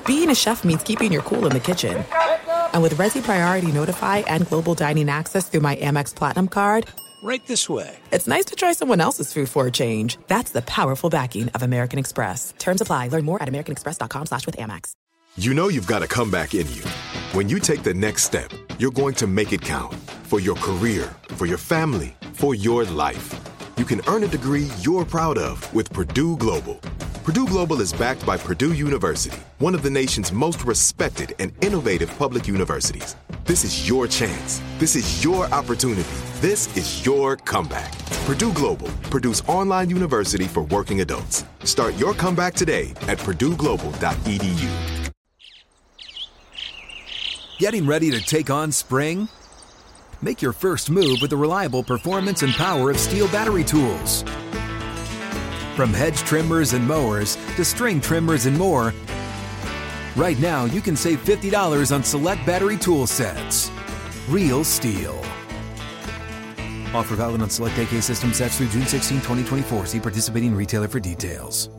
being a chef means keeping your cool in the kitchen. And with Resi Priority Notify and Global Dining Access through my Amex Platinum card, right this way. It's nice to try someone else's food for a change. That's the powerful backing of American Express. Terms apply. Learn more at americanexpress.com/withAmex. You know you've got a comeback in you. When you take the next step, you're going to make it count. For your career, for your family, for your life. You can earn a degree you're proud of with Purdue Global. Purdue Global is backed by Purdue University, one of the nation's most respected and innovative public universities. This is your chance. This is your opportunity. This is your comeback. Purdue Global, Purdue's online university for working adults. Start your comeback today at purdueglobal.edu. Getting ready to take on spring? Make your first move with the reliable performance and power of Steel battery tools. From hedge trimmers and mowers to string trimmers and more, right now you can save $50 on select battery tool sets. Real Steel. Offer valid on select AK system sets through June 16, 2024. See participating retailer for details.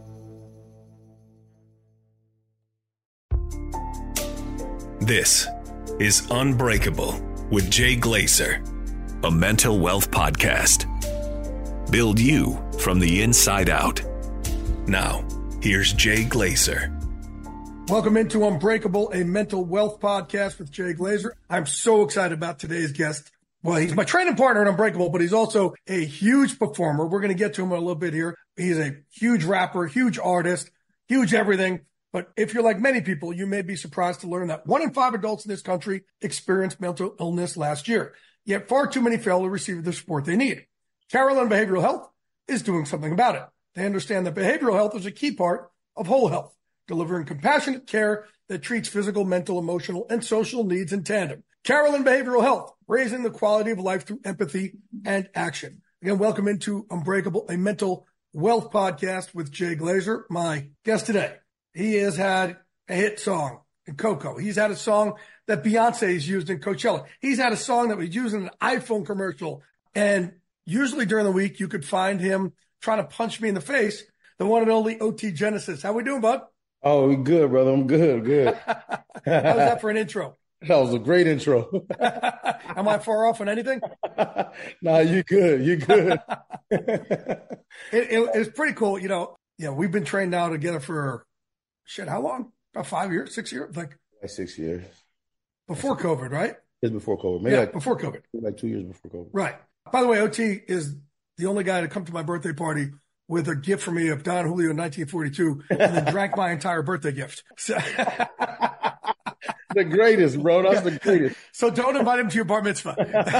This is Unbreakable with Jay Glazer, a mental wealth podcast. Build you from the inside out. Now, here's Jay Glazer. Welcome into Unbreakable, a mental wealth podcast with Jay Glazer. I'm so excited about today's guest. Well, he's my training partner at Unbreakable, but he's also a huge performer. We're going to get to him in a little bit here. He's a huge rapper, huge artist, huge everything. But if you're like many people, you may be surprised to learn that 1 in 5 adults in this country experienced mental illness last year. Yet far too many fail to receive the support they need. Carelon Behavioral Health is doing something about it. They understand that behavioral health is a key part of whole health, delivering compassionate care that treats physical, mental, emotional, and social needs in tandem. Carelon Behavioral Health, raising the quality of life through empathy and action. Again, welcome into Unbreakable, a mental wealth podcast with Jay Glazer, my guest today. He has had a hit song in Coco. He's had a song that Beyonce's used in Coachella. He's had a song that was used in an iPhone commercial. And usually during the week, you could find him trying to punch me in the face. The one and only OT Genasis. How we doing, bud? Oh, good, brother. I'm good. How's that for an intro? That was a great intro. Am I far off on anything? Nah, you good. It's pretty cool. You know, we've been trained now together for, how long? About 5 years, 6 years? Like 6 years. Before COVID, right? It's before COVID. Maybe before COVID. Like 2 years before COVID. Right. By the way, OT is the only guy to come to my birthday party with a gift for me of Don Julio in 1942 and then drank my entire birthday gift. So the greatest, bro. That's the greatest. So don't invite him to your bar mitzvah.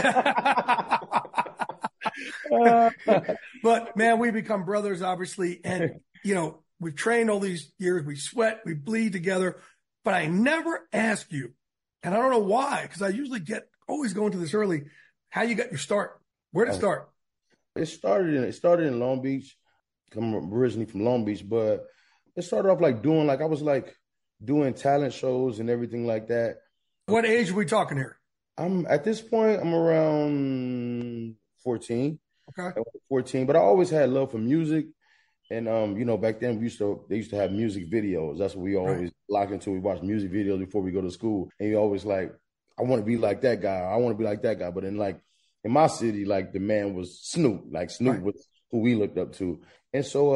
But, man, we become brothers, obviously. And, we've trained all these years. We sweat. We bleed together. But I never ask you, and I don't know why, because I usually always go into this early, how you got your start. Where did it start? It started in Long Beach. I'm originally from Long Beach, but it started off I was doing talent shows and everything like that. What age are we talking here? At this point, I'm around 14. Okay. 14, but I always had love for music. And, back then they used to have music videos. That's what we always lock into. We watch music videos before we go to school. And you always I want to be like that guy. I want to be like that guy. But then in my city, the man was Snoop. Snoop was who we looked up to. And so,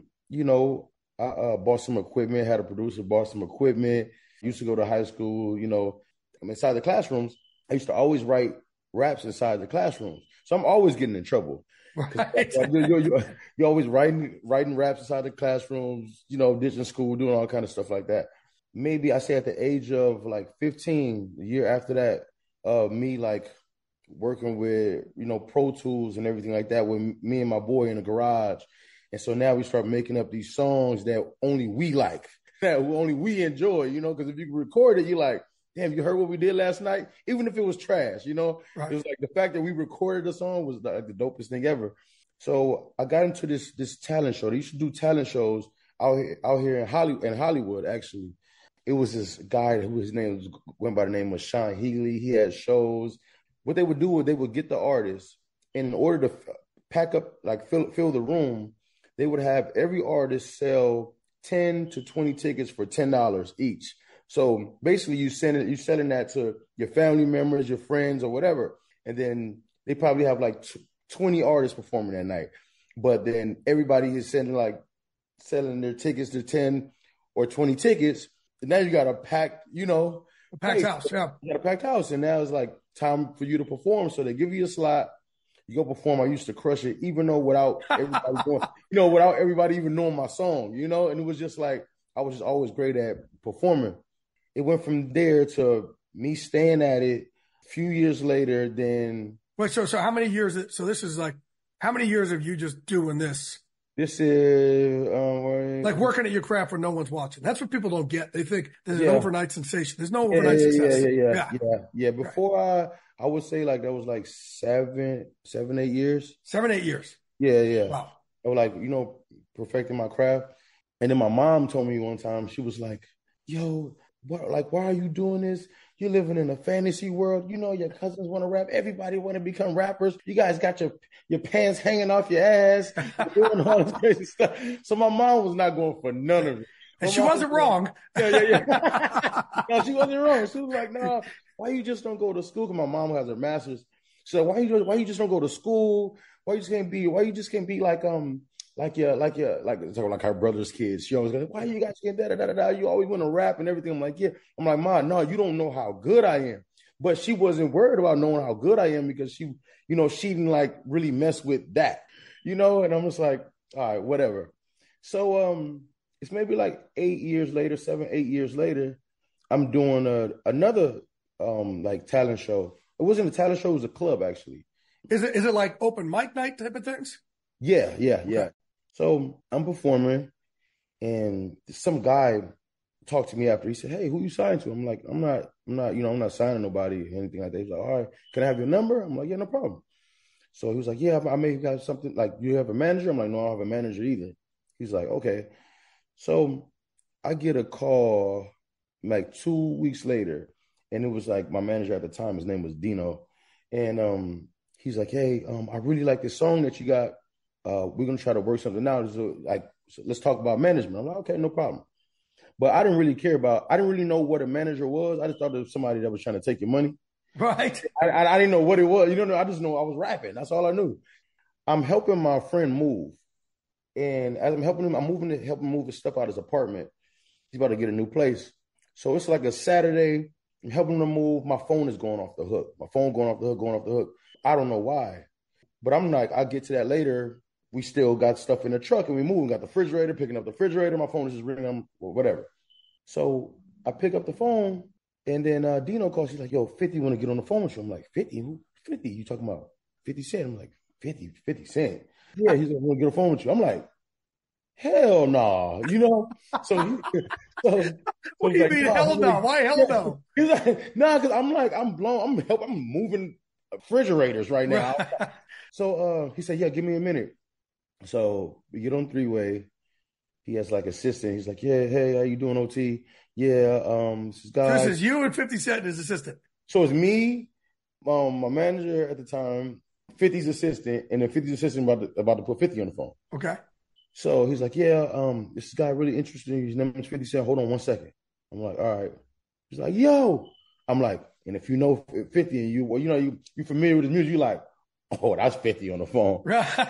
I bought some equipment, had a producer, bought some equipment, used to go to high school, inside the classrooms. I used to always write raps inside the classrooms. So I'm always getting in trouble. Right. You're always writing raps inside the classrooms, ditching school, doing all kind of stuff like that. Maybe I say at the age of 15, the year after that, me working with, Pro Tools and everything like that with me and my boy in the garage. And so now we start making up these songs that only we like, that only we enjoy, because if you can record it, you're like, damn, you heard what we did last night? Even if it was trash, Right. It was the fact that we recorded the song was the dopest thing ever. So I got into this talent show. They used to do talent shows out here in Hollywood, actually. It was this guy whose name went by the name of Sean Healy. He had shows. What they would do is they would get the artists, and in order to pack up, fill the room, they would have every artist sell 10 to 20 tickets for $10 each. So basically you're selling that to your family members, your friends, or whatever. And then they probably have like 20 artists performing that night. But then everybody is selling their tickets to 10 or 20 tickets. And now you got a packed, a packed house. Yeah. You got a packed house. And now it's like time for you to perform. So they give you a slot. You go perform. I used to crush it, even though without everybody even knowing my song, and it was just like, I was just always great at performing. It went from there to me staying at it. A few years later, then. Wait, so how many years? So this is like, how many years of you just doing this? This is like working at your craft when no one's watching. That's what people don't get. They think there's an overnight sensation. There's no overnight success. Yeah. Before I would say like that was like 7, 8 years. 7, 8 years. Yeah. Wow. I was like, perfecting my craft. And then my mom told me one time, she was like, yo, why are you doing this? You're living in a fantasy world. Your cousins want to rap. Everybody want to become rappers. You guys got your pants hanging off your ass, doing all this crazy stuff. So my mom was not going for none of it. And she wasn't wrong. Yeah. No, she wasn't wrong. She was like, no, why you just don't go to school? Because my mom has her master's. So why you just don't go to school? Why you just can't be like her brother's kids? She always goes, why you guys get da. You always want to rap and everything. I'm like, yeah. I'm like, Ma, no, you don't know how good I am. But she wasn't worried about knowing how good I am because she didn't like really mess with that, and I'm just like, all right, whatever. So it's maybe like 8 years later, 7, 8 years later, I'm doing another like talent show. It wasn't a talent show, it was a club actually. Is it like open mic night type of things? Yeah. So I'm performing and some guy talked to me after. He said, hey, who you signed to? I'm like, I'm not signing nobody or anything like that. He's like, all right, can I have your number? I'm like, yeah, no problem. So he was like, yeah, I may have got something, like, you have a manager? I'm like, no, I don't have a manager either. He's like, okay. So I get a call like 2 weeks later, and it was like my manager at the time, his name was Dino. And he's like, hey, I really like this song that you got. We're going to try to work something out. So let's talk about management. I'm like, okay, no problem. But I didn't really know what a manager was. I just thought it was somebody that was trying to take your money. Right. I didn't know what it was. I just know I was rapping. That's all I knew. I'm helping my friend move. And as I'm helping him, helping him move his stuff out of his apartment. He's about to get a new place. So it's like a Saturday. I'm helping him move. My phone is going off the hook. Going off the hook. I don't know why. But I'm like, I'll get to that later. We still got stuff in the truck and we moving. Got the refrigerator, picking up the refrigerator. My phone is just ringing, or whatever. So I pick up the phone and then Dino calls. He's like, yo, 50 want to get on the phone with you. I'm like, 50? Who? 50? You talking about 50 Cent? I'm like, 50 Cent. Yeah, he's like, want to get on the phone with you. I'm like, hell no, So what do you mean, hell no? Why hell no? He's like, nah, because I'm blown. I'm moving refrigerators right now. So he said, yeah, give me a minute. So we get on three-way. He has like assistant. He's like, yeah, hey, how you doing, OT? Yeah, this is you and 50 Cent and his assistant. So it's me, my manager at the time, 50's assistant, and then 50's assistant about to put 50 on the phone. Okay. So he's like, yeah, this guy really interesting. His name is 50 Cent. Hold on 1 second. I'm like, all right. He's like, yo. I'm like, and if you know 50 and you familiar with his music, you're like, oh, that's 50 on the phone.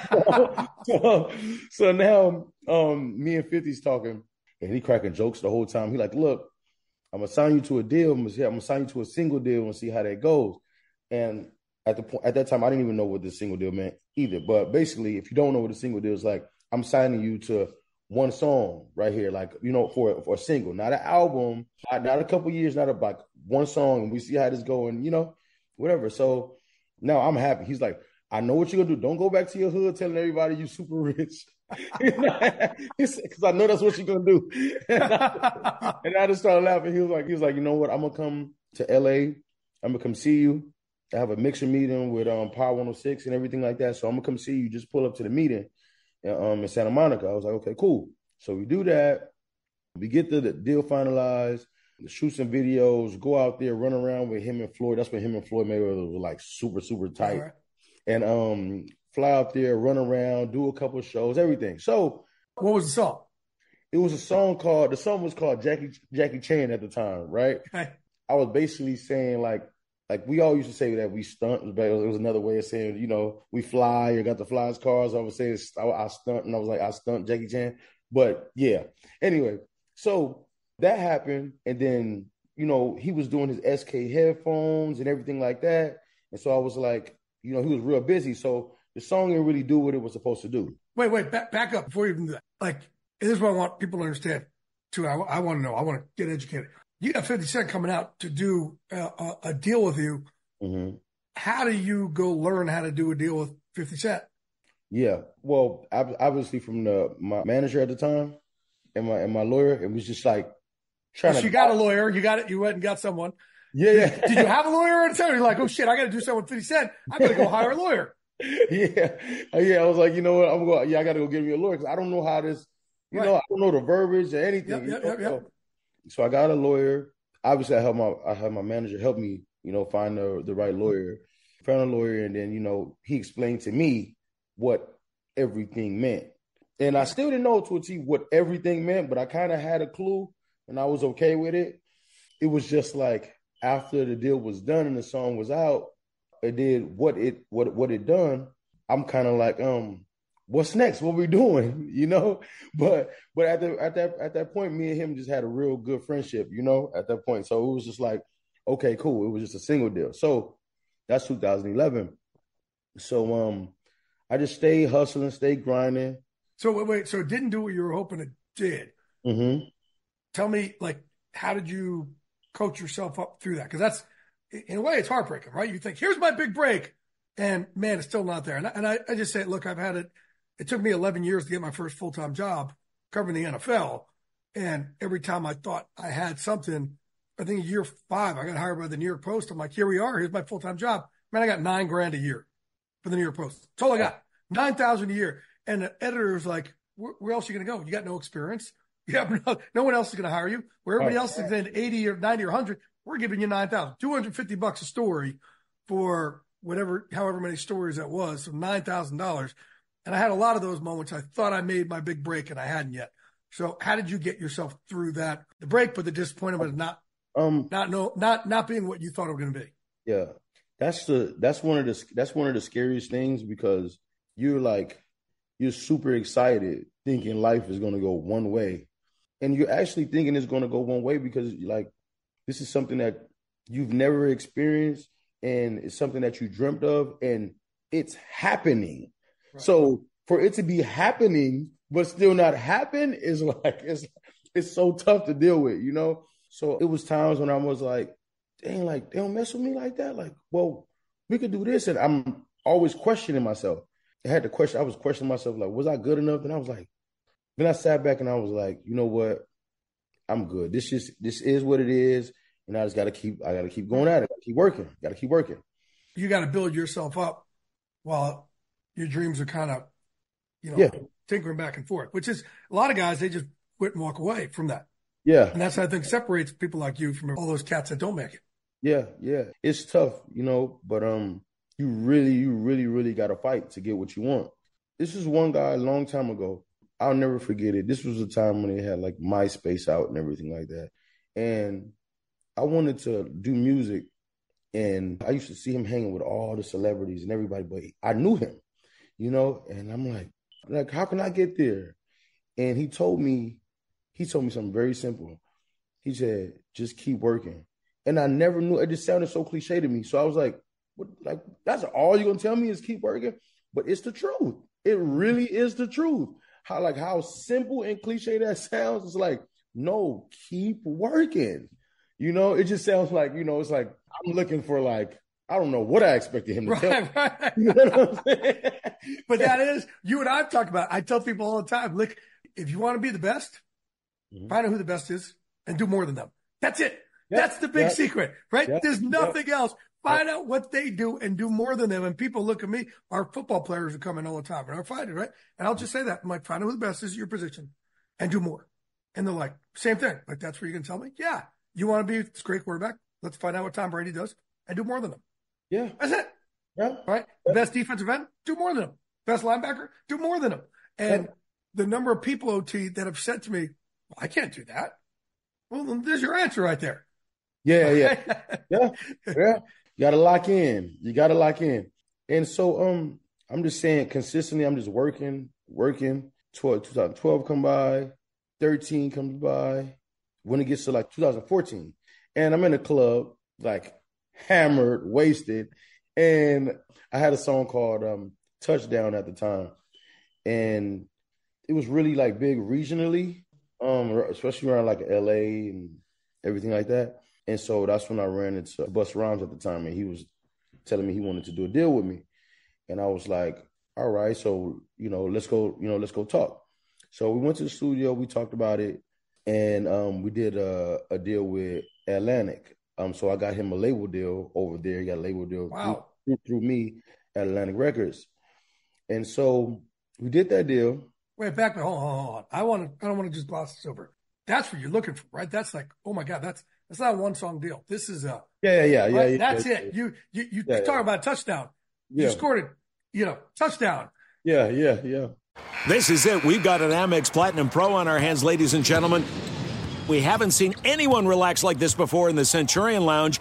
so now me and 50's talking, and he cracking jokes the whole time. He like, look, I'm going to sign you to a deal. I'm going to sign you to a single deal and see how that goes. And at that time, I didn't even know what the single deal meant either. But basically, if you don't know what a single deal is like, I'm signing you to one song right here, like, for a single, not an album, not a couple years, not like one song, and we see how this going, whatever. So now I'm happy. He's like, I know what you're gonna do. Don't go back to your hood telling everybody you super rich. Because I know that's what you're gonna do. And I just started laughing. He was like, you know what? I'm gonna come to LA. I'm gonna come see you. I have a mixer meeting with Power 106 and everything like that. So I'm gonna come see you. Just pull up to the meeting in Santa Monica. I was like, okay, cool. So we do that. We get the deal finalized, shoot some videos, go out there, run around with him and Floyd. That's when him and Floyd Mayweather were like super, super tight. Right. And fly out there, run around, do a couple of shows, everything. So what was the song? It was the song was called Jackie Chan at the time, right? Okay. I was basically saying like we all used to say that we stunt, but it was another way of saying, you know, we fly or got the flyers cars. I would say I stunt, and I was like, I stunt Jackie Chan. But yeah, anyway, so that happened, and then, you know, he was doing his SK headphones and everything like that. And so I was like, you know, he was real busy. So the song didn't really do what it was supposed to do. Wait, back up before you even do that. Like, this is what I want people to understand too. I want to know. I want to get educated. You got 50 Cent coming out to do a deal with you. Mm-hmm. How do you go learn how to do a deal with 50 Cent? Yeah, well, obviously from my manager at the time and my lawyer, it was just like trying to. You got a lawyer. You got it. You went and got someone. Yeah. Did you have a lawyer at the time? You're like, oh shit, I got to do something with 50 Cent. I got to go hire a lawyer. Yeah. I was like, you know what? I got to go get me a lawyer because I don't know how this. You know, I don't know the verbiage or anything. Yep. So I got a lawyer. Obviously, I had my manager help me, you know, find the right lawyer. Found a lawyer, and then, you know, he explained to me what everything meant. And I still didn't know to a T what everything meant, but I kind of had a clue, and I was okay with it. It was just like after the deal was done and the song was out, it did what it done. I'm kind of like, what's next? What we doing? You know? But at that point, me and him just had a real good friendship, you know, at that point. So it was just like, okay, cool. It was just a single deal. So that's 2011. So I just stayed hustling, stayed grinding. So wait, so it didn't do what you were hoping it did. Mm-hmm. Tell me, like, how did you coach yourself up through that? Because that's, in a way, it's heartbreaking, right? You think, here's my big break, and man, it's still not there. And I just say, look, I've had it. It took me 11 years to get my first full-time job covering the NFL. And every time I thought I had something, I think year 5, I got hired by the New York Post. I'm like, here we are. Here's my full-time job. Man, I got $9,000 a year for the New York Post. That's all I got. $9,000 a year. And the editor was like, where else are you going to go? You got no experience. You have no one else is going to hire you. Where everybody else is in 80 or 90 or 100, we're giving you $9,000, $250 a story for however many stories that was. So $9,000. And I had a lot of those moments. I thought I made my big break and I hadn't yet. So how did you get yourself through that? The break, but the disappointment of not being what you thought it was going to be. Yeah. That's one of the scariest things, because you're super excited thinking life is going to go one way. And you're actually thinking it's going to go one way because, like, this is something that you've never experienced, and it's something that you dreamt of, and it's happening. Right. So for it to be happening but still not happen is like, it's so tough to deal with, you know? So it was times when I was like, dang, like, they don't mess with me like that. Like, well, we could do this. And I'm always questioning myself. I was questioning myself, like, was I good enough? And I was like, then I sat back and I was like, you know what? I'm good. This is what it is. And I just got to keep going at it. Keep working. Got to keep working. You got to build yourself up while your dreams are kind of, tinkering back and forth, which is a lot of guys, they just quit and walk away from that. Yeah. And that's, I think, separates people like you from all those cats that don't make it. Yeah. Yeah. It's tough, you know, but, you really got to fight to get what you want. This is one guy a long time ago. I'll never forget it. This was a time when they had like MySpace out and everything like that. And I wanted to do music, and I used to see him hanging with all the celebrities and everybody, but I knew him, you know, and I'm like, how can I get there? And he told me something very simple. He said, just keep working. And I never knew, it just sounded so cliche to me. So I was like, what, like, that's all you're going to tell me is keep working? But it's the truth. It really is the truth. How simple and cliche that sounds. It's like, no, keep working. You know, it just sounds like, you know, it's like, I'm looking for, like, I don't know what I expected him to tell me. Right. You know what I'm saying? But that is, you and I've talked about, I tell people all the time, look, if you want to be the best, find out who the best is and do more than them. That's it. Yep. That's the big secret, right? Yep. There's nothing else. Find out what they do and do more than them. And people look at me, our football players are coming all the time and our fighters, right? And I'll just say that. I'm like, find out who the best is at your position and do more. And they're like, same thing. Like, that's where you can tell me, yeah, you want to be this great quarterback? Let's find out what Tom Brady does and do more than them. Yeah. That's it. Yeah. Right? The best defensive end, do more than him. Best linebacker, do more than him. And the number of people, OT, that have said to me, Well, I can't do that. Well, then there's your answer right there. Yeah, yeah. You gotta lock in. You gotta lock in. And so I'm just saying consistently, I'm just working. 2012 come by, 13 comes by. When it gets to like 2014, and I'm in a club, like hammered, wasted, and I had a song called Touchdown at the time. And it was really like big regionally, especially around like LA and everything like that. And so that's when I ran into Busta Rhymes at the time, and he was telling me he wanted to do a deal with me. And I was like, all right, so, let's go talk. So we went to the studio, we talked about it, and we did a deal with Atlantic. So I got him a label deal over there. He got a label deal through me at Atlantic Records. And so we did that deal. Wait, hold on. I don't want to just gloss this over. That's what you're looking for, right? That's like, oh my God, that's not a one-song deal. This is a yeah. That's it. You talk about a touchdown. Yeah. You scored it, touchdown. Yeah. This is it. We've got an Amex Platinum Pro on our hands, ladies and gentlemen. We haven't seen anyone relax like this before in the Centurion Lounge.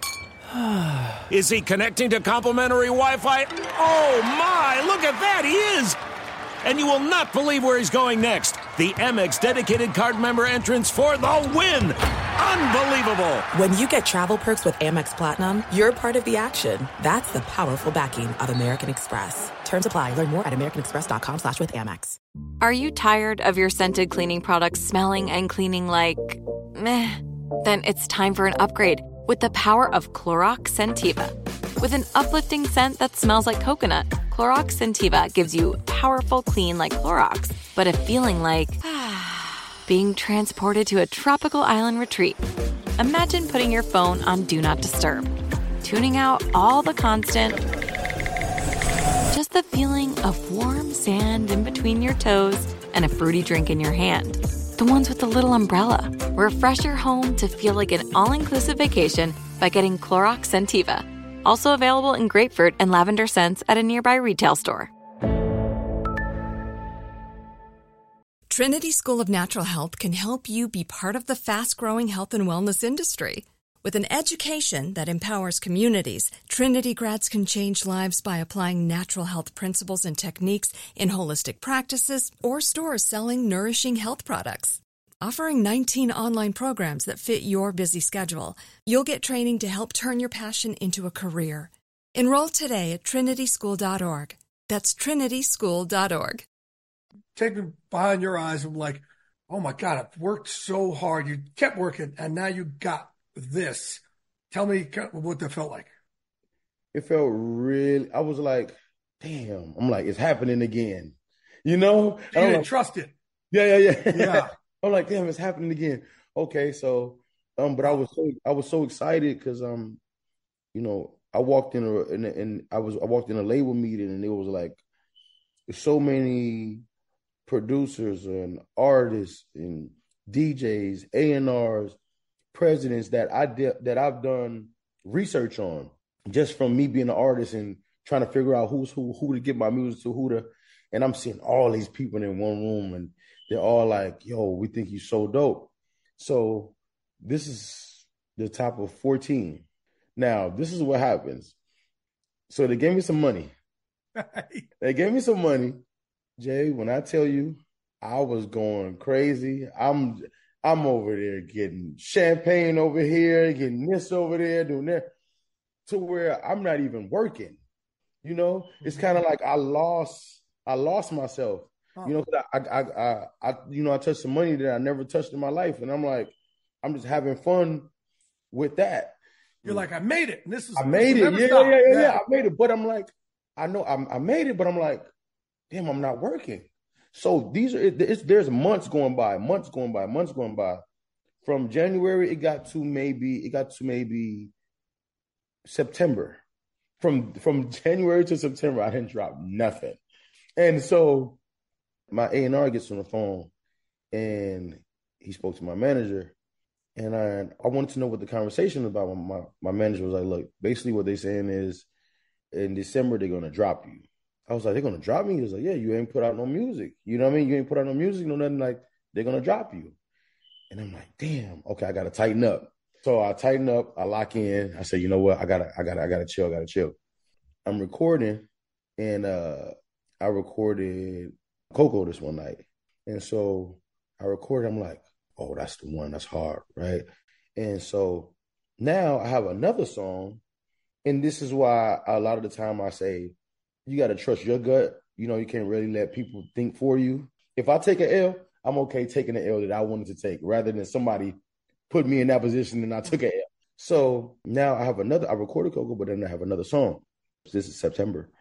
Is he connecting to complimentary Wi-Fi? Oh my, look at that, he is! And you will not believe where he's going next. The Amex dedicated card member entrance for the win. Unbelievable. When you get travel perks with Amex Platinum, you're part of the action. That's the powerful backing of American Express. Terms apply. Learn more at americanexpress.com/withAmex. Are you tired of your scented cleaning products smelling and cleaning like meh? Then it's time for an upgrade with the power of Clorox Scentiva. With an uplifting scent that smells like coconut, Clorox Scentiva gives you powerful clean like Clorox, but a feeling like being transported to a tropical island retreat. Imagine putting your phone on Do Not Disturb, tuning out all the constant, just the feeling of warm sand in between your toes and a fruity drink in your hand. The ones with the little umbrella. Refresh your home to feel like an all-inclusive vacation by getting Clorox Scentiva. Also available in grapefruit and lavender scents at a nearby retail store. Trinity School of Natural Health can help you be part of the fast-growing health and wellness industry. With an education that empowers communities, Trinity grads can change lives by applying natural health principles and techniques in holistic practices or stores selling nourishing health products. Offering 19 online programs that fit your busy schedule, you'll get training to help turn your passion into a career. Enroll today at trinityschool.org. That's trinityschool.org. Take me behind your eyes. I'm like, oh my God, I've worked so hard. You kept working, and now you got this. Tell me what that felt like. It felt really, I was like, damn. I'm like, it's happening again. You know? You didn't trust it. Yeah. I'm like, damn, it's happening again. Okay, so, but I was so excited because, I walked in a label meeting, and it was like so many producers and artists and DJs, A&Rs, presidents that I've done research on just from me being an artist and trying to figure out who's who to get my music to, and I'm seeing all these people in one room, and they're all like, yo, we think you're so dope. So this is the top of 14. Now, this is what happens. So they gave me some money. Jay, when I tell you I was going crazy, I'm over there getting champagne over here, getting this over there, doing that, to where I'm not even working. It's kind of like I lost myself. I touched some money that I never touched in my life, and I'm like, I'm just having fun with that. You're like, I made it. And I made it. Yeah. I made it, but I'm like, I know I made it, but I'm like, damn, I'm not working. So there's months going by. From January, it got to maybe September. From January to September, I didn't drop nothing. And so my A&R gets on the phone, and he spoke to my manager, and I wanted to know what the conversation was about. My manager was like, look, basically what they're saying is in December, they're going to drop you. I was like, they're going to drop me? He was like, yeah, you ain't put out no music. You know what I mean? You ain't put out no music, no nothing, like they're going to drop you. And I'm like, damn, okay, I got to tighten up. So I tighten up, I lock in. I say, you know what? I gotta chill. I'm recording, and I recorded Coco this one night. And so I recorded, I'm like, oh, that's the one, that's hard, right? And so now I have another song, and this is why a lot of the time I say, you got to trust your gut. You know, you can't really let people think for you. If I take an L, I'm okay taking the L that I wanted to take rather than somebody put me in that position and I took an L. So now I recorded Coco, but then I have another song. This is September.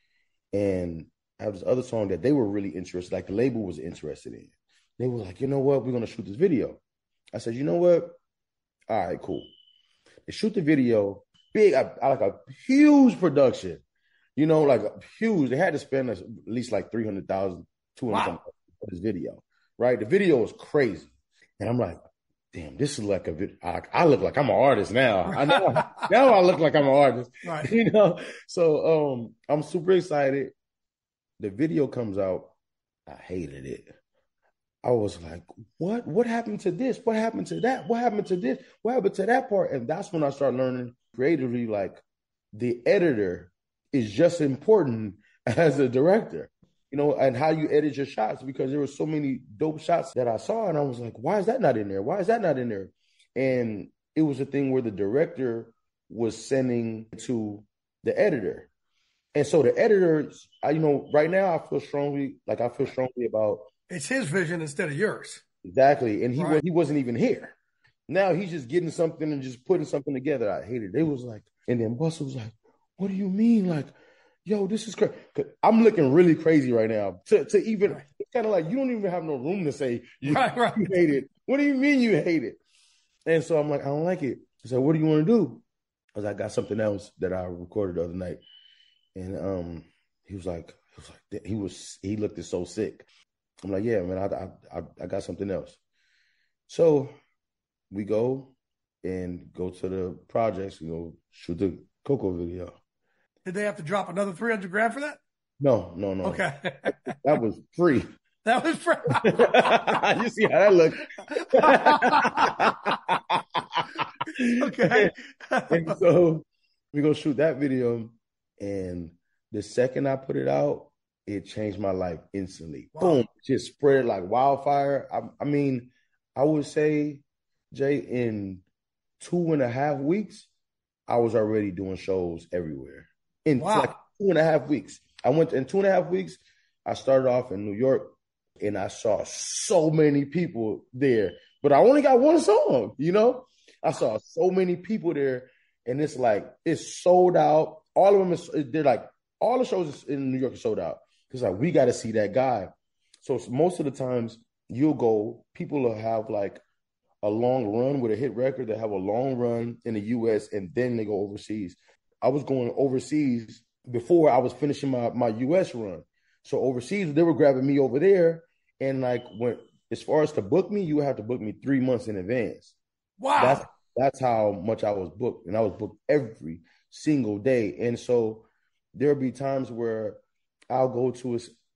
And I have this other song that they were really interested, like the label was interested in. They were like, you know what? We're going to shoot this video. I said, you know what? All right, cool. They shoot the video, big, I like a huge production, you know, like huge. They had to spend at least like $300,000, $200,000 for this video, right? The video was crazy. And I'm like, damn, this is like a video. I look like I'm an artist now. I know now I look like I'm an artist, right. You know? So I'm super excited. The video comes out. I hated it. I was like, what happened to this? What happened to that? What happened to this? What happened to that part? And that's when I started learning creatively, like the editor is just important as a director, you know, and how you edit your shots, because there were so many dope shots that I saw. And I was like, why is that not in there? Why is that not in there? And it was a thing where the director was sending to the editor. And so the editors, you know, right now I feel strongly about, it's his vision instead of yours. Exactly. And he wasn't even here. Now he's just getting something and just putting something together. I hated it. It was like, and then Busta was like, what do you mean? Like, yo, this is crazy. I'm looking really crazy right now. To even, it's kind of like, you don't even have no room to say you hate it. What do you mean you hate it? And so I'm like, I don't like it. I said, what do you want to do? Because I got something else that I recorded the other night. And he looked so sick. I'm like, yeah, man, I got something else. So we go to the projects, you know, shoot the Coco video. Did they have to drop another $300,000 for that? No. Okay. That was free. That was free. You see how that looked? Okay. And so we go shoot that video, and the second I put it out, it changed my life instantly. Wow. Boom, just spread like wildfire. I mean, I would say, Jay, in 2.5 weeks, I was already doing shows everywhere. In like 2.5 weeks. I went in 2.5 weeks. I started off in New York, and I saw so many people there. But I only got one song, you know? I saw so many people there, and it's like, it's sold out. All of them, all the shows in New York are sold out. It's like, we got to see that guy. So most of the times people will have like a long run with a hit record. They have a long run in the U.S. and then they go overseas. I was going overseas before I was finishing my U.S. run. So overseas, they were grabbing me over there. And like, as far as to book me, you would have to book me 3 months in advance. Wow. That's how much I was booked. And I was booked every single day. And so there'll be times where I'll go to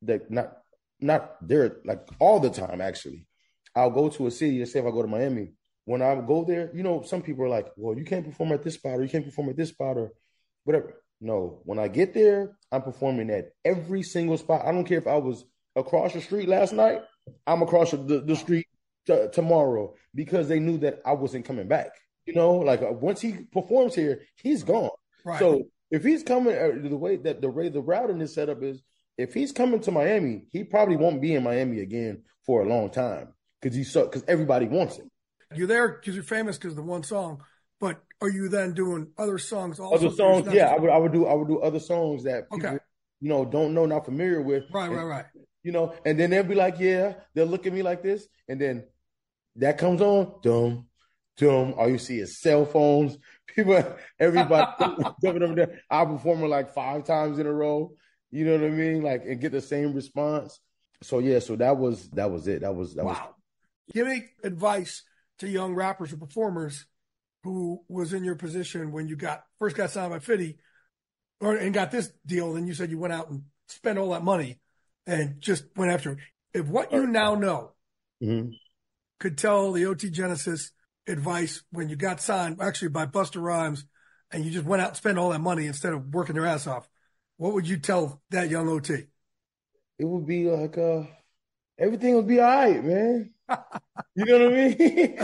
not there, like all the time, actually. I'll go to a city, let's say if I go to Miami. When I go there, you know, some people are like, well, you can't perform at this spot, or you can't perform at this spot, or whatever. No, when I get there, I'm performing at every single spot. I don't care if I was across the street last night, I'm across the street tomorrow, because they knew that I wasn't coming back. You know, like once he performs here, he's gone. Right. So if he's coming, the way the routing is set up is, if he's coming to Miami, he probably won't be in Miami again for a long time, because everybody wants him. You're there because you're famous because of the one song, but are you then doing other songs also? Other songs, yeah. I would do other songs that people, you know, don't know, not familiar with. Right. You know, and then they'll be like, yeah, they'll look at me like this, and then that comes on, dum. All you see is cell phones. Everybody jumping over there. I perform it like 5 times in a row. You know what I mean? Like, and get the same response. So yeah, so that was it. That was. Give me advice to young rappers or performers who was in your position when you first got signed by Fitty, and got this deal. And you said you went out and spent all that money and just went after it. If what you now know, could tell the OT Genesis advice when you got signed, actually by Busta Rhymes, and you just went out and spent all that money instead of working your ass off, what would you tell that young OT? It would be like, everything would be all right, man. You know what I mean?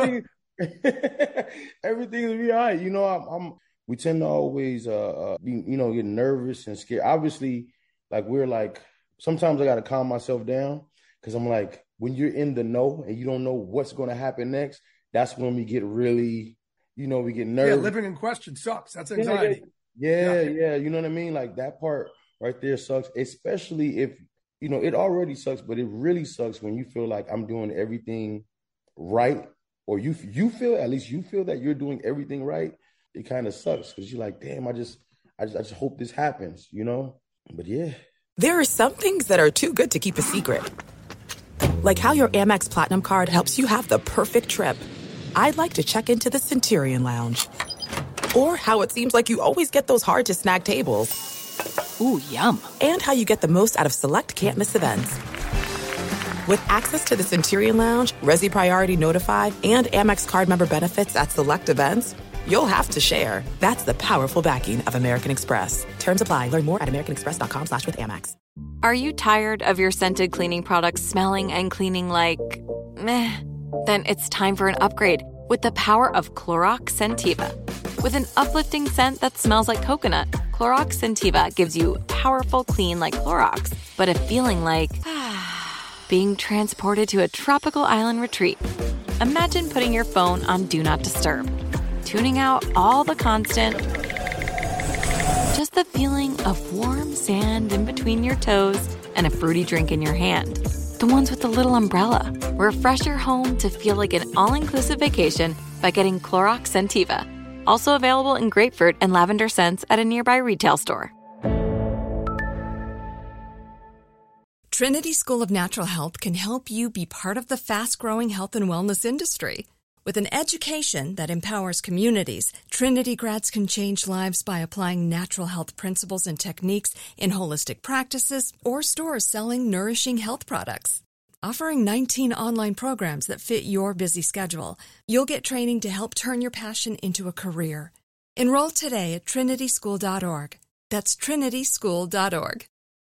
Everything would be all right. You know, we tend to always, be, you know, get nervous and scared. Obviously, like sometimes I got to calm myself down because I'm like, when you're in the know and you don't know what's going to happen next, that's when we get really, you know, we get nervous. Yeah, living in question sucks. That's anxiety. Yeah. You know what I mean? Like that part right there sucks, especially if, you know, it already sucks, but it really sucks when you feel like I'm doing everything right, or you feel, at least you feel that you're doing everything right. It kind of sucks because you're like, damn, I just hope this happens, you know? But yeah. There are some things that are too good to keep a secret. Like how your Amex Platinum card helps you have the perfect trip. I'd like to check into the Centurion Lounge. Or how it seems like you always get those hard-to-snag tables. Ooh, yum. And how you get the most out of select can't-miss events. With access to the Centurion Lounge, Resi Priority Notified, and Amex card member benefits at select events, you'll have to share. That's the powerful backing of American Express. Terms apply. Learn more at americanexpress.com/withAmex. Are you tired of your scented cleaning products smelling and cleaning like meh? Then it's time for an upgrade with the power of Clorox Scentiva. With an uplifting scent that smells like coconut, Clorox Scentiva gives you powerful clean like Clorox, but a feeling like being transported to a tropical island retreat. Imagine putting your phone on Do Not Disturb, tuning out all the constant, just the feeling of warm sand in between your toes and a fruity drink in your hand. The ones with the little umbrella. Refresh your home to feel like an all-inclusive vacation by getting Clorox Scentiva. Also available in grapefruit and lavender scents at a nearby retail store. Trinity School of Natural Health can help you be part of the fast-growing health and wellness industry. With an education that empowers communities, Trinity grads can change lives by applying natural health principles and techniques in holistic practices or stores selling nourishing health products. Offering 19 online programs that fit your busy schedule, you'll get training to help turn your passion into a career. Enroll today at trinityschool.org. That's trinityschool.org.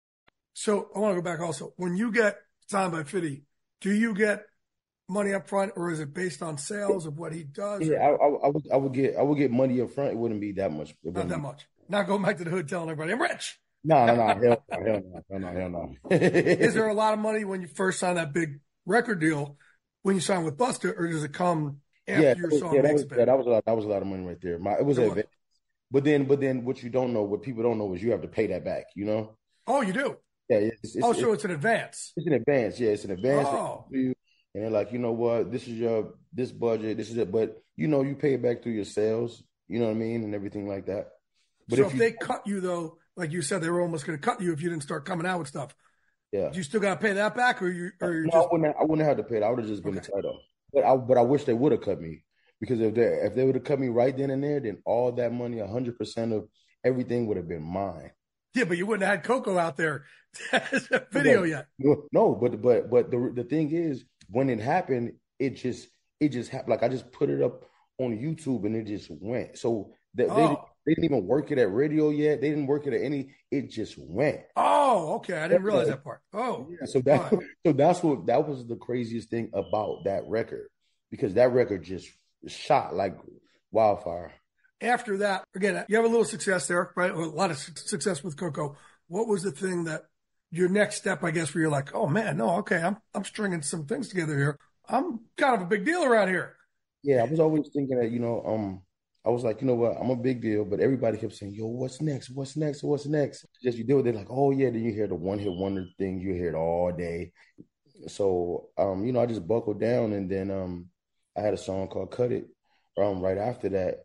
So I want to go back also. When you get signed by Fitty, do you get money up front, or is it based on sales of what he does? Yeah, I would get money up front. It wouldn't be that much. Not that much. Not going back to the hood telling everybody, I'm rich. No. Hell no. Is there a lot of money when you first sign that big record deal, when you sign with Busta, or does it come after your song makes it? Yeah, that was a lot of money right there. It was an event. But then what you don't know, what people don't know is you have to pay that back, you know? Oh, you do? Yeah. So it's an advance. It's an advance. Yeah, it's an advance. Oh. And they're like, you know what? This is this budget. This is it. But, you know, you pay it back through your sales, you know what I mean? And everything like that. But so if they cut you, though, like you said, they were almost going to cut you if you didn't start coming out with stuff. Yeah. You still got to pay that back, or you're no, just... I wouldn't have to pay it. I would have just been a title. But I wish they would have cut me, because if they would have cut me right then and there, then all that money, 100% of everything would have been mine. Yeah, but you wouldn't have had Coco out there as a video yet. No, but the thing is, when it happened, it just happened. Like I just put it up on YouTube and it just went. So they didn't even work it at radio yet. They didn't work it at any. It just went. Oh, okay. I didn't realize that part. Oh, yeah. So that was the craziest thing about that record, because that record just shot like wildfire. After that, again, you have a little success there, right? A lot of success with Coco. What was the thing that your next step, I guess, where you're like, oh man, no, okay, I'm stringing some things together here. I'm kind of a big deal around here. Yeah, I was always thinking that, I was like, you know what, I'm a big deal, but everybody kept saying, yo, what's next? What's next? What's next? Just you deal with it, like, oh yeah, then you hear the one-hit wonder thing, you hear it all day. So, I just buckled down, and then I had a song called Cut It right after that,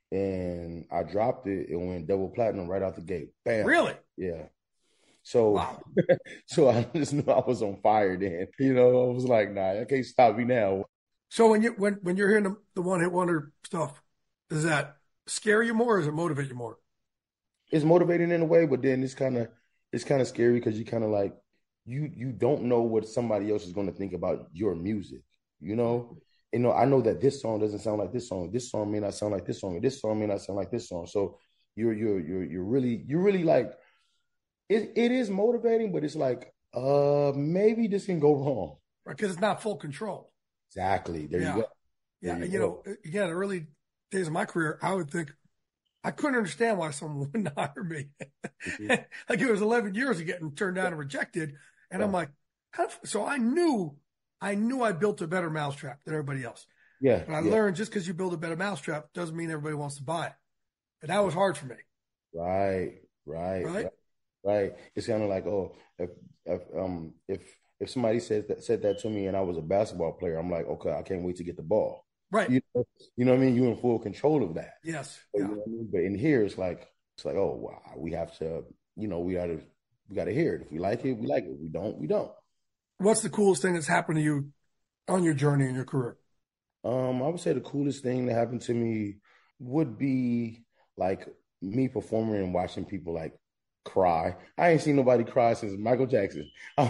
and I dropped it. It went double platinum right out the gate. Bam. Really? Yeah. So, wow. So I just knew I was on fire then. I was like, nah, I can't stop me now. So when you're hearing the one-hit wonder stuff, does that scare you more, or does it motivate you more? It's motivating in a way, but then it's kind of scary, because you kind of like, you don't know what somebody else is going to think about your music. You know, I know that this song doesn't sound like this song. This song may not sound like this song. This song may not sound like this song. So you're really like it is motivating, but it's like maybe this can go wrong. Right, because it's not full control. Exactly. There you go. Yeah, you know, again, the early days of my career, I would think I couldn't understand why someone wouldn't hire me. Like it was 11 years of getting turned down and rejected, and I'm like, so I knew I built a better mousetrap than everybody else. Yeah. But I learned just because you build a better mousetrap doesn't mean everybody wants to buy it, and that was hard for me. Right. It's kind of like, if somebody said that to me and I was a basketball player, I'm like, okay, I can't wait to get the ball. Right. You know what I mean? You're in full control of that. Yes. But, you know what I mean? But in here, it's like, oh, wow, we have to, we got to hear it. If we like it, we like it. If we don't, we don't. What's the coolest thing that's happened to you on your journey in your career? I would say the coolest thing that happened to me would be like me performing and watching people like cry. I ain't seen nobody cry since Michael Jackson. I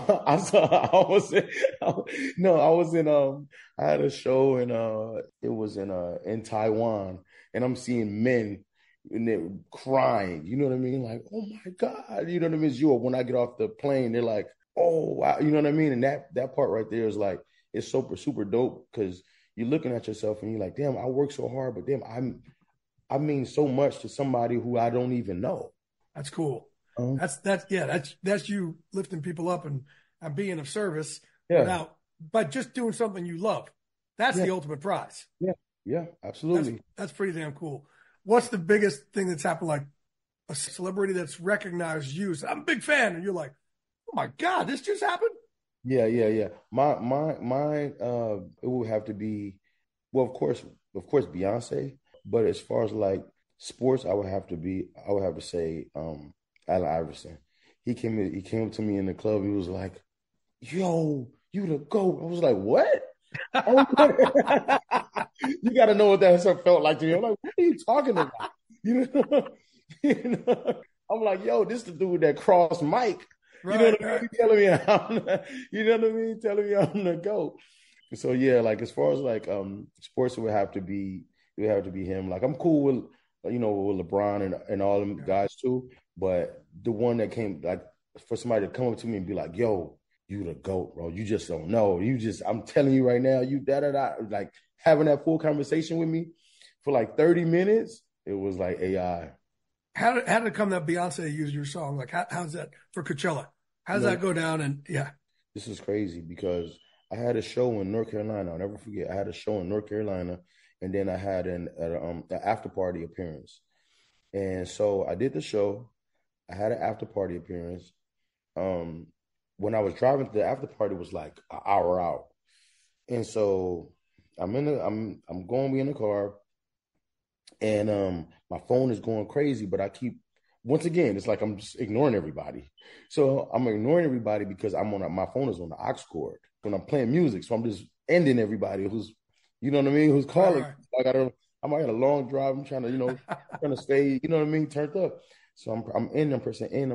had a show it was in Taiwan, and I'm seeing men and they're crying. You know what I mean? Like, oh my God. You know what I mean? When I get off the plane, they're like, oh wow. You know what I mean? And that part right there is like, it's super, super dope because you're looking at yourself and you're like, damn, I work so hard, but damn, I mean so much to somebody who I don't even know. That's cool. That's you lifting people up and being of service but just doing something you love. That's the ultimate prize. Yeah, absolutely. That's pretty damn cool. What's the biggest thing that's happened? Like a celebrity that's recognized you. So I'm a big fan, and you're like, oh my God, this just happened. Yeah. My it would have to be, well, of course, Beyonce. But as far as like sports, I would have to say Allen Iverson. He came up to me in the club. He was like, yo, you the GOAT. I was like, what? You got to know what that felt like to me. I'm like, what are you talking about? You know? I'm like, yo, this the dude that crossed Mike. Right, you know what I mean? Telling me I'm the GOAT. So yeah, like as far as like sports, it would have to be him. Like I'm cool with with LeBron and all them guys too. But the one that came, like, for somebody to come up to me and be like, yo, you the GOAT, bro. You just don't know. I'm telling you right now, you like having that full conversation with me for like 30 minutes, it was like AI. How did it come that Beyonce used your song? Like, how's that for Coachella? How does that go down? And this is crazy because I had a show in North Carolina. I'll never forget. I had a show in North Carolina, and then I had an after party appearance. And so I did the show. I had an after party appearance. When I was driving to the after party, was like an hour out, and so I'm going to be in the car, and my phone is going crazy. But I keep, once again, it's like I'm just ignoring everybody. So I'm ignoring everybody because my phone is on the aux cord when I'm playing music. So I'm just ending everybody who's, you know what I mean, who's calling. Right. I might have a long drive. I'm trying to, trying to stay, you know what I mean, turned up. So I'm pressing in.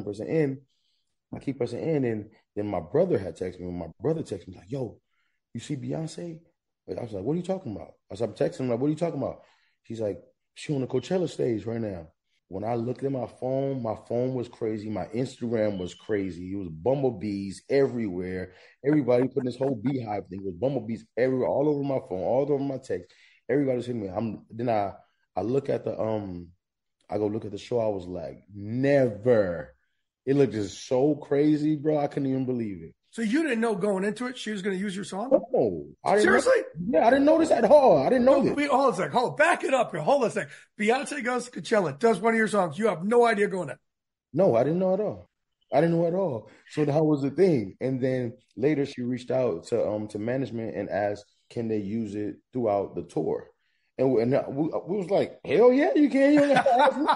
I keep pressing in, and then my brother had texted me. When my brother texted me, like, yo, you see Beyonce? I was like, what are you talking about? I'm texting him, like, what are you talking about? He's like, she on the Coachella stage right now. When I looked at my phone was crazy. My Instagram was crazy. It was bumblebees everywhere. Everybody putting this whole beehive thing. It was bumblebees everywhere, all over my phone, all over my text. Everybody was hitting me. Then I look at I go look at the show. I was like, never. It looked just so crazy, bro. I couldn't even believe it. So you didn't know going into it she was going to use your song? No. Seriously? I didn't know this at all. I didn't know this. Hold on a second. Back it up here. Hold on a second. Beyonce goes to Coachella, does one of your songs. You have no idea going in. No, I didn't know at all. So that was the thing. And then later she reached out to management and asked, can they use it throughout the tour? And we was like, hell yeah, you can. You don't have to ask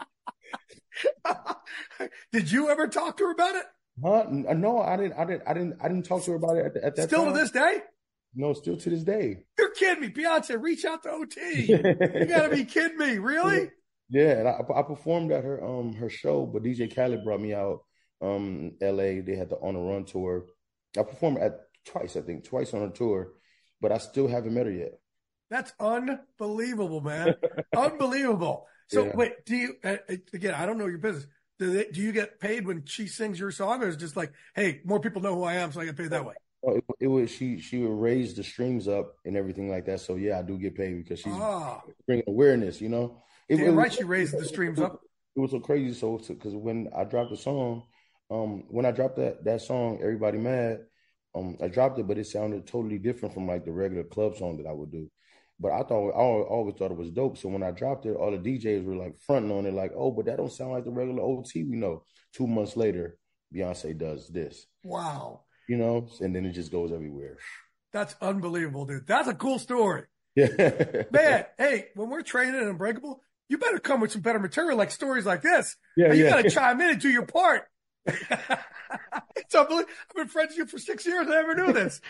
me. Did you ever talk to her about it? Huh? No, I didn't talk to her about it at that Still time. To this day? No, still to this day. You're kidding me. Beyonce, reach out to OT. You gotta be kidding me. Really? Yeah, and I performed at her show, but DJ Khaled brought me out LA. They had the On the Run tour. I performed twice on her tour. but I still haven't met her yet. That's unbelievable, man. Unbelievable. So wait, do you, again, I don't know your business. Do you get paid when she sings your song, or is it just like, hey, more people know who I am, so I get paid that way? It was she would raise the streams up and everything like that. So yeah, I do get paid because she's bringing awareness, you know. She raised the streams up. It was so crazy. So because when I dropped the song, when I dropped that song, Everybody Mad, I dropped it, but it sounded totally different from like the regular club song that I would do. But I always thought it was dope. So when I dropped it, all the DJs were like fronting on it, like, oh, but that don't sound like the regular OT we know. 2 months later, Beyonce does this. Wow. You know, and then it just goes everywhere. That's unbelievable, dude. That's a cool story. Yeah. Man, hey, when we're training in Unbreakable, you better come with some better material, like stories like this. Yeah, you got to chime in and do your part. It's unbelievable. I've been friends with you for 6 years. I never knew this.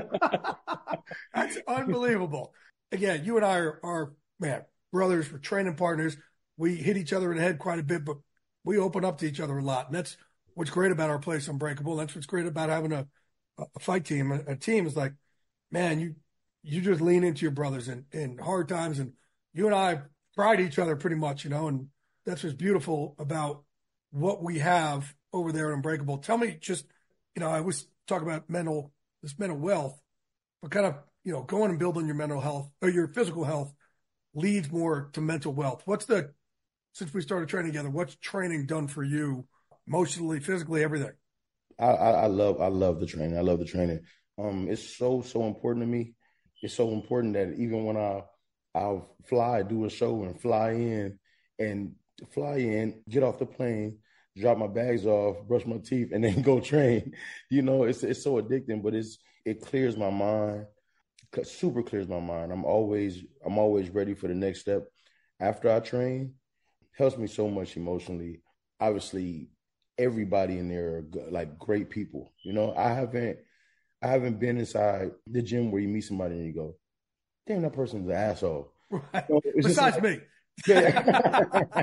That's unbelievable. Again, you and I are brothers. We're training partners. We hit each other in the head quite a bit, but we open up to each other a lot. And that's what's great about our place, Unbreakable. That's what's great about having a fight team. A team is like, man, you just lean into your brothers in hard times. And you and I pride each other pretty much, you know, and that's what's beautiful about what we have over there at Unbreakable. Tell me just, you know, I always talk about mental wealth, but kind of, you know, going and building your mental health or your physical health leads more to mental wealth. Since we started training together, what's training done for you emotionally, physically, everything? I love the training. I love the training. It's so important to me. It's so important that even when I'll do a show and fly in, get off the plane, drop my bags off, brush my teeth, and then go train. You know, it's so addicting, but it clears my mind, super clears my mind. I'm always ready for the next step after I train. Helps me so much emotionally. Obviously, everybody in there are like great people. You know, I haven't been inside the gym where you meet somebody and you go, damn, that person's an asshole. Right. You know, Besides me. Yeah.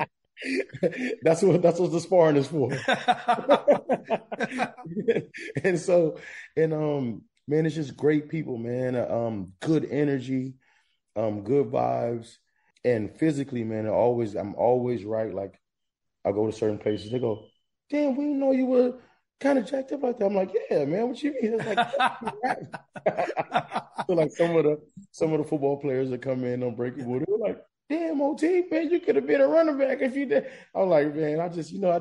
That's what the sparring is for. Man, it's just great people, man. Good energy, good vibes, and physically, man. I'm always right. Like I go to certain places, they go, "Damn, we didn't know you were kind of jacked up like that." I'm like, "Yeah, man. What you mean?" It's like, so like some of the football players that come in Unbreakable, they're like, damn, OT, man, you could have been a running back if you did. I'm like, man, I'm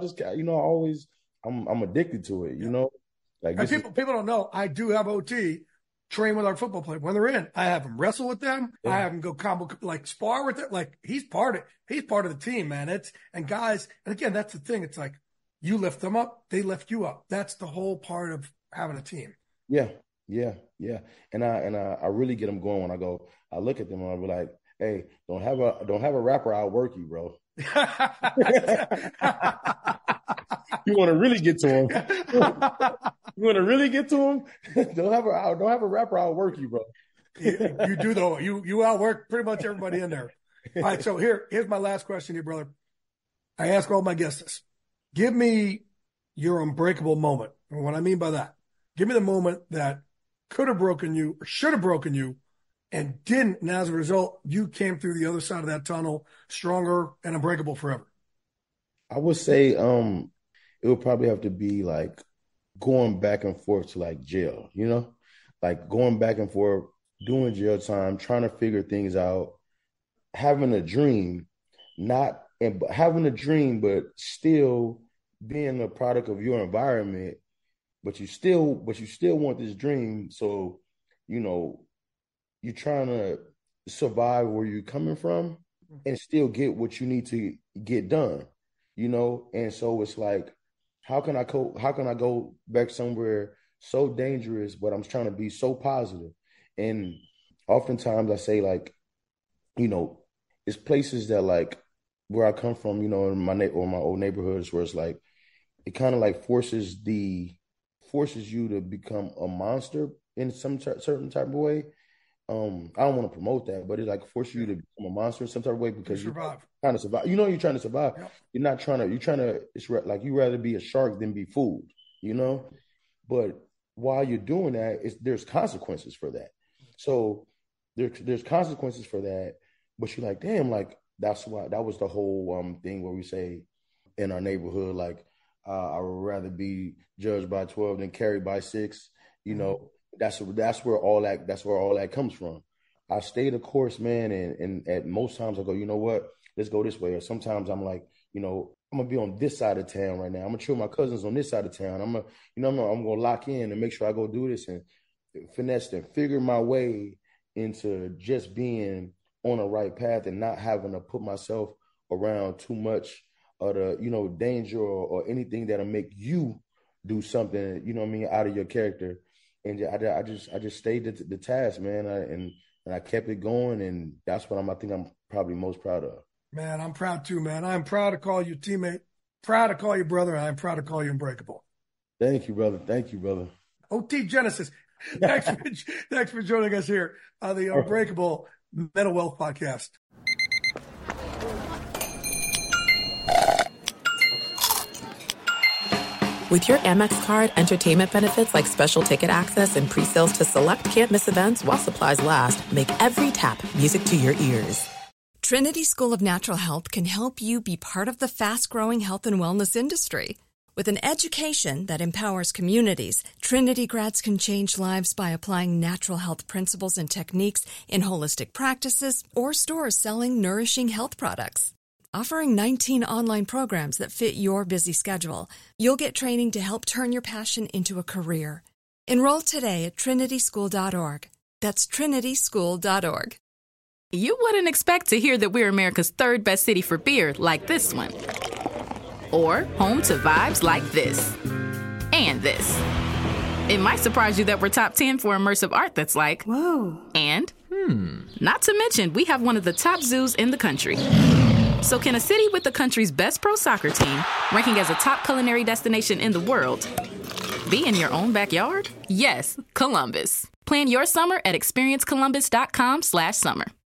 addicted to it, you know? Like people don't know, I do have OT train with our football players. When they're in, I have them wrestle with them. Yeah. I have them go combo, like spar with it. Like he's part of the team, man. And guys, and again, that's the thing. It's like you lift them up, they lift you up. That's the whole part of having a team. Yeah. And I really get them going when I look at them and I'll be like, hey, don't have a rapper, I'll work you, bro. You want to really get to him? Don't have a rapper, I'll work you, bro. You do though. You outwork pretty much everybody in there. All right, so here's my last question here, brother. I ask all my guests this. Give me your unbreakable moment. And what I mean by that, give me the moment that could have broken you or should have broken you and didn't, and as a result, you came through the other side of that tunnel stronger and unbreakable forever. I would say it would probably have to be like going back and forth to like jail, you know? Like going back and forth, doing jail time, trying to figure things out, having a dream, but still being a product of your environment, but you still want this dream. So, you know, you're trying to survive where you're coming from and still get what you need to get done, you know? And so it's like, how can I go back somewhere so dangerous, but I'm trying to be so positive? And oftentimes I say, like, you know, it's places that like where I come from, you know, in my old neighborhoods where it's like, it kind of like forces you to become a monster in some certain type of way. I don't want to promote that, but it like forces you to become a monster in some type of way because you're trying to survive. You know, you're trying to survive. Yep. You're trying to, it's like you rather be a shark than be fooled, you know? But while you're doing that, there's consequences for that. So there's consequences for that. But you're like, damn, like that was the whole thing where we say in our neighborhood, like I would rather be judged by 12 than carried by 6. You know, that's where all that comes from. I stay the course, man, and at most times I go, you know what, let's go this way. Or sometimes I'm like, you know, I'm gonna be on this side of town right now. I'm gonna chill with my cousins on this side of town. I'm gonna lock in and make sure I go do this and finesse and figure my way into just being on the right path and not having to put myself around too much of the, you know, danger or anything that'll make you do something, you know what I mean, out of your character. And I just stayed the task, man, and I kept it going, and that's what I think I'm probably most proud of. Man, I'm proud too, man. I'm proud to call you teammate, proud to call you brother, and I'm proud to call you Unbreakable. Thank you, brother. Thank you, brother. OT Genesis, thanks for joining us here on the Unbreakable Mental Wealth Podcast. With your Amex card, entertainment benefits like special ticket access and pre-sales to select can't-miss events while supplies last make every tap music to your ears. Trinity School of Natural Health can help you be part of the fast-growing health and wellness industry. With an education that empowers communities, Trinity grads can change lives by applying natural health principles and techniques in holistic practices or stores selling nourishing health products. Offering 19 online programs that fit your busy schedule, you'll get training to help turn your passion into a career. Enroll today at trinityschool.org. That's trinityschool.org. You wouldn't expect to hear that we're America's 3rd best city for beer like this one. Or home to vibes like this. And this. It might surprise you that we're top 10 for immersive art that's like, whoa. And, not to mention, we have one of the top zoos in the country. So can a city with the country's best pro soccer team, ranking as a top culinary destination in the world, be in your own backyard? Yes, Columbus. Plan your summer at experiencecolumbus.com/summer.